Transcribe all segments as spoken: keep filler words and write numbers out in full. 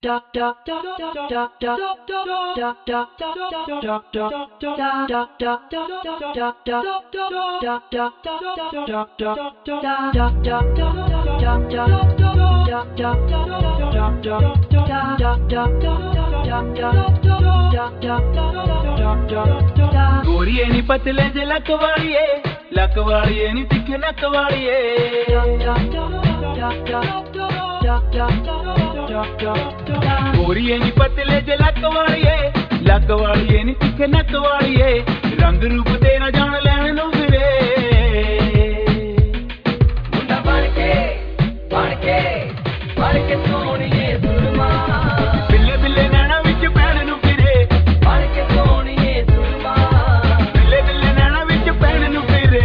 गोरिये नी पतले जे luck वालिए luck वालिए नी तिखे नक वालिए गोरिये नी पतले जे लक वालिए लक वालिए नी तिखे नक वालिए रंग रूप तेरा जान लैण नूं फिरे मुंडा बन के बन के बन के सोहणीए सुरमा बिल्ले बिल्ले नैना विच पैण नूं फिरे बन के सोहणीए सुरमा बिल्ले बिल्ले नैना विच पैण नूं फिरे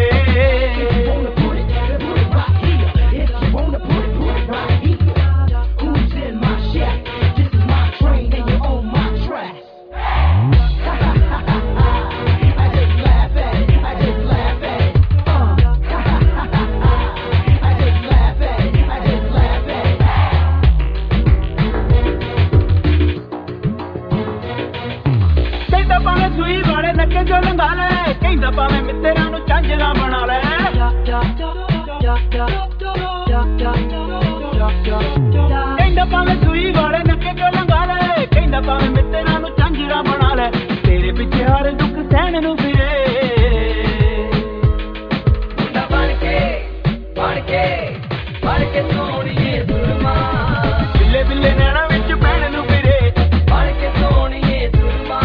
सुई वाले नके जो लंघा ले कहंदा भावें मित्तरां नूं झांझरा बना ले कहंदा भावें सुई वाले नके जो लंघा ले कहंदा भावें मित्तरां नूं झांझरा बना ले तेरे पिछे हर दुख सहण नूं फिरे मुंडा बन के बन के बन के सोहणीए सुरमा बिल्ले बिल्ले नैना विच पैण नूं फिरे बन के सोहणीए सुरमा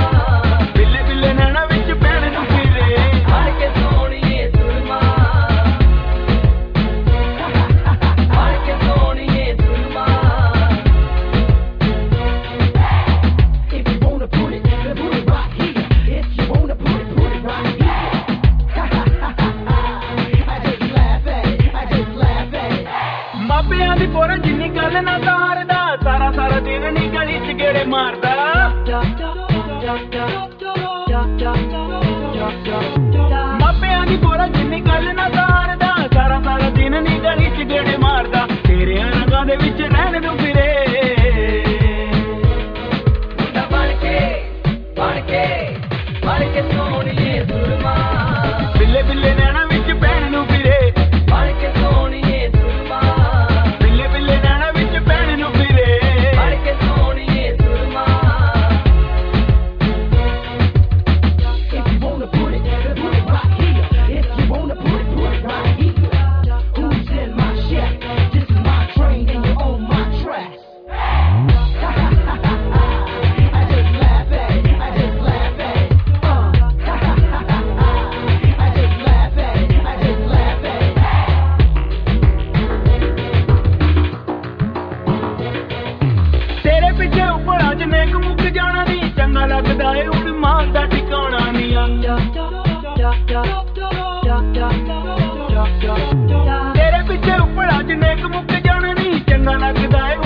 जिन्नी गल ना तारदा सारा सारा दिन नी गली च गेड़े मारदा मापियां दी बोरा जिन्नी गल ना तारदा सारा सारा दिन नी गली च गेड़े मारदा तेरे रंगां दे विच रहण नूं फिरे मुंडा बन के बन के बन के सोहणीए सुरमा बिल्ले बिल्ले नैना विच पैण नूं फिरे बन के सोहणीए सुरमा लगदा है उड़ मां दा ठिकाना नहीं तेरे पिछे उपड़ा च नेक मुक जाना नहीं चंगा लगदा है